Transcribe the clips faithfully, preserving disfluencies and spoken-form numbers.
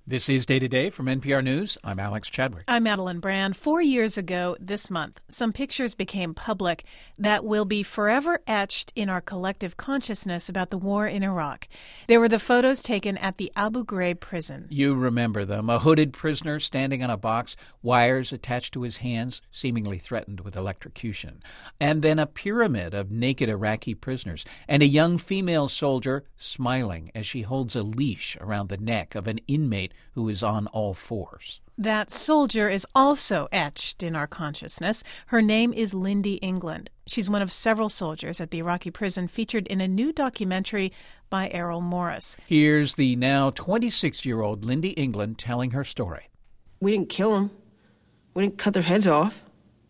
This is Day to Day from N P R News. I'm Alex Chadwick. I'm Madeline Brand. Four years ago this month, some pictures became public that will be forever etched in our collective consciousness about the war in Iraq. They were the photos taken at the Abu Ghraib prison. You remember them. A hooded prisoner standing on a box, wires attached to his hands, seemingly threatened with electrocution. And then a pyramid of naked Iraqi prisoners, and a young female soldier smiling as she holds a leash around the neck of an inmate who is on all fours. That soldier is also etched in our consciousness. Her name is Lindy England. She's one of several soldiers at the Iraqi prison featured in a new documentary by Errol Morris. Here's the now twenty-six-year-old Lindy England telling her story. We didn't kill them. We didn't cut their heads off.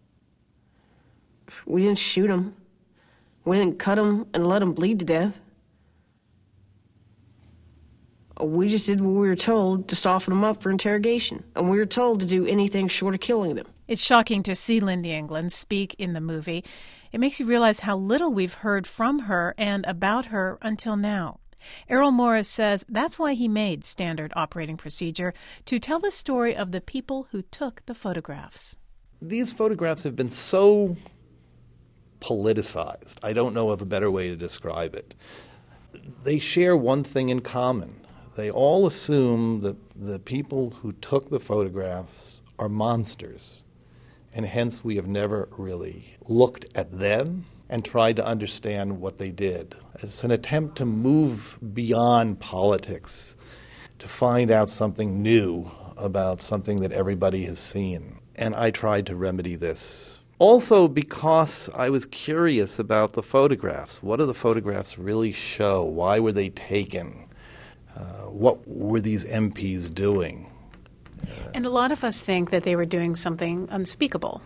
We didn't shoot them. We didn't cut them and let them bleed to death. We just did what we were told to soften them up for interrogation. And we were told to do anything short of killing them. It's shocking to see Lindy England speak in the movie. It makes you realize how little we've heard from her and about her until now. Errol Morris says that's why he made Standard Operating Procedure, to tell the story of the people who took the photographs. These photographs have been so politicized. I don't know of a better way to describe it. They share one thing in common. They all assume that the people who took the photographs are monsters, and hence we have never really looked at them and tried to understand what they did. It's an attempt to move beyond politics, to find out something new about something that everybody has seen. And I tried to remedy this. Also because I was curious about the photographs. What do the photographs really show? Why were they taken? Uh, what were these M Ps doing? Uh, and a lot of us think that they were doing something unspeakable.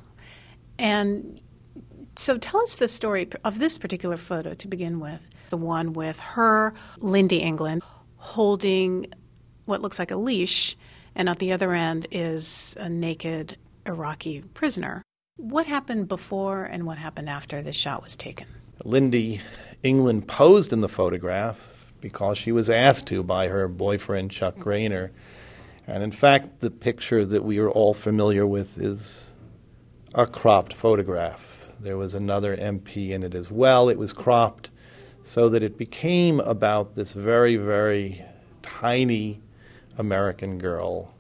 And so tell us the story of this particular photo to begin with, the one with her, Lindy England, holding what looks like a leash, and at the other end is a naked Iraqi prisoner. What happened before and what happened after this shot was taken? Lindy England posed in the photograph because she was asked to by her boyfriend, Chuck Grainer. And in fact, the picture that we are all familiar with is a cropped photograph. There was another M P in it as well. It was cropped so that it became about this very, very tiny American girl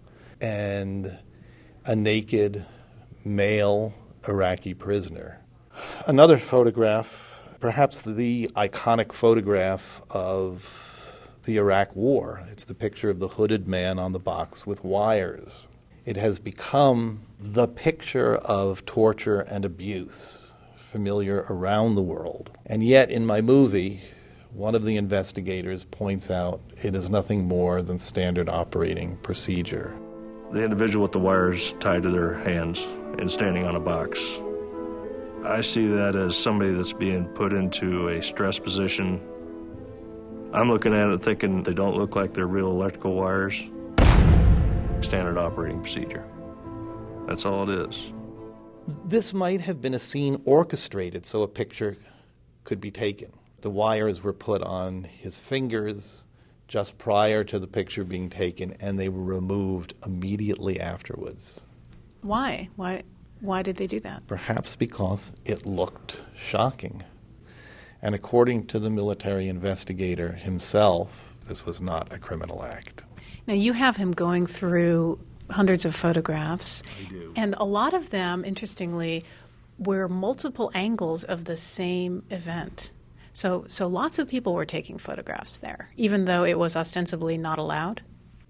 and a naked male Iraqi prisoner. Another photograph, perhaps the iconic photograph of the Iraq War. It's the picture of the hooded man on the box with wires. It has become the picture of torture and abuse, familiar around the world. And yet, in my movie, one of the investigators points out it is nothing more than standard operating procedure. The individual with the wires tied to their hands and standing on a box, I see that as somebody that's being put into a stress position. I'm looking at it thinking they don't look like they're real electrical wires. Standard operating procedure. That's all it is. This might have been a scene orchestrated so a picture could be taken. The wires were put on his fingers just prior to the picture being taken, and they were removed immediately afterwards. Why? Why? Why did they do that? Perhaps because it looked shocking. And according to the military investigator himself, this was not a criminal act. Now, you have him going through hundreds of photographs. I do. And a lot of them, interestingly, were multiple angles of the same event. So, so lots of people were taking photographs there, even though it was ostensibly not allowed?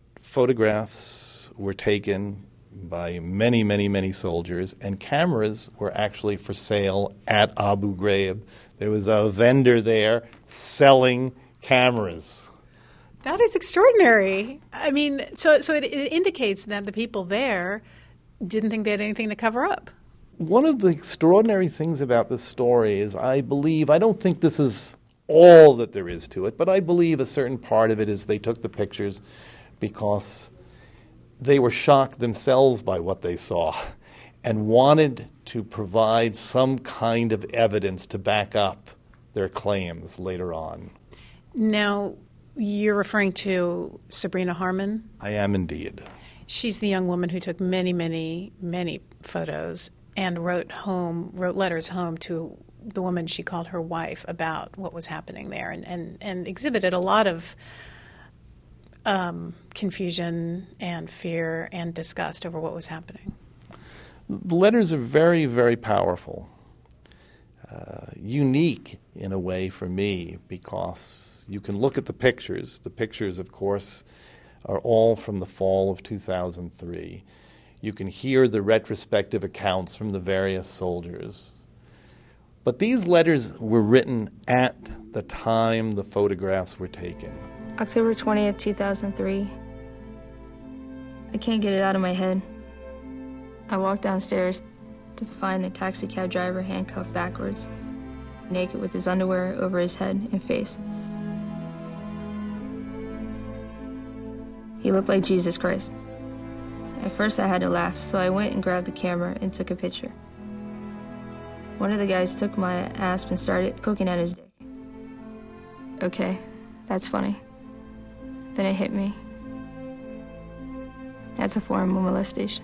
Photographs were taken by many, many, many soldiers, and cameras were actually for sale at Abu Ghraib. There was a vendor there selling cameras. That is extraordinary. I mean, so so it, it indicates that the people there didn't think they had anything to cover up. One of the extraordinary things about this story is I believe, I don't think this is all that there is to it, but I believe a certain part of it is they took the pictures because they were shocked themselves by what they saw and wanted to provide some kind of evidence to back up their claims later on. Now, You're referring to Sabrina Harmon? I am indeed. She's the young woman who took many, many, many photos and wrote home, wrote letters home to the woman she called her wife about what was happening there, and, and, and exhibited a lot of um, confusion and fear and disgust over what was happening. The letters are very, very powerful. Uh, unique in a way for me, because you can look at the pictures. The pictures, of course, are all from the fall of two thousand three. You can hear the retrospective accounts from the various soldiers. But these letters were written at the time the photographs were taken. October twentieth, two thousand three. I can't get it out of my head. I walked downstairs to find the taxi cab driver handcuffed backwards, naked with his underwear over his head and face. He looked like Jesus Christ. At first I had to laugh, so I went and grabbed the camera and took a picture. One of the guys took my asp and started poking at his dick. Okay, that's funny. Then it hit me. That's a form of molestation.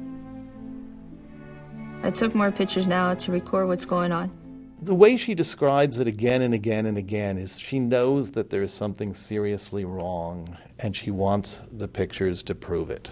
I took more pictures now to record what's going on. The way she describes it again and again and again is she knows that there is something seriously wrong, and she wants the pictures to prove it.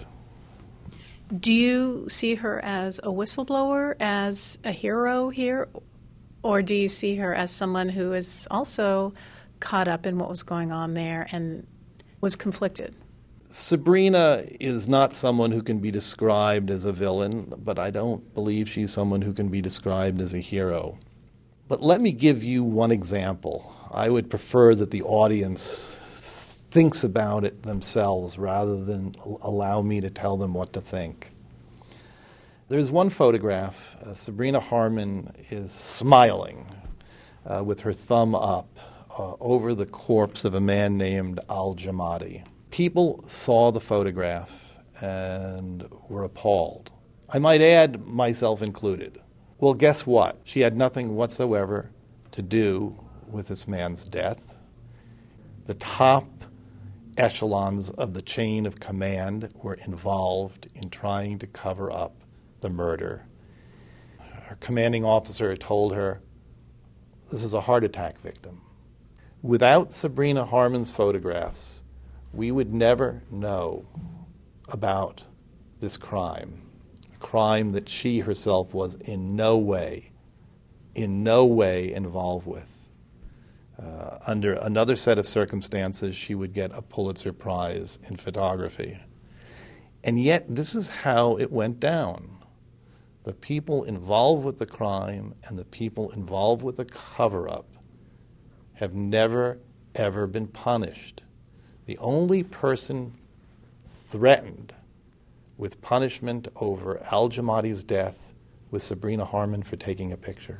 Do you see her as a whistleblower, as a hero here, or do you see her as someone who is also caught up in what was going on there and was conflicted? Sabrina is not someone who can be described as a villain, but I don't believe she's someone who can be described as a hero. But let me give you one example. I would prefer that the audience thinks about it themselves rather than allow me to tell them what to think. There's one photograph. Uh, Sabrina Harmon is smiling uh, with her thumb up uh, over the corpse of a man named Al-Jamadi. People saw the photograph and were appalled. I might add, myself included. Well, guess what? She had nothing whatsoever to do with this man's death. The top echelons of the chain of command were involved in trying to cover up the murder. Her commanding officer told her, this is a heart attack victim. Without Sabrina Harmon's photographs, we would never know about this crime, a crime that she herself was in no way, in no way involved with. Uh, under another set of circumstances, she would get a Pulitzer Prize in photography. And yet, this is how it went down. The people involved with the crime and the people involved with the cover-up have never, ever been punished. The only person threatened with punishment over Al-Jamadi's death was Sabrina Harmon for taking a picture.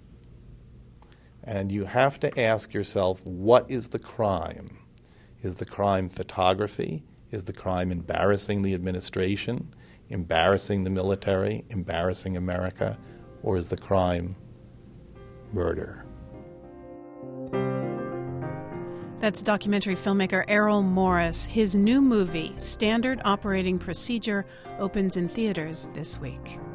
And you have to ask yourself, what is the crime? Is the crime photography? Is the crime embarrassing the administration, embarrassing the military, embarrassing America? Or is the crime murder? That's documentary filmmaker Errol Morris. His new movie, Standard Operating Procedure, opens in theaters this week.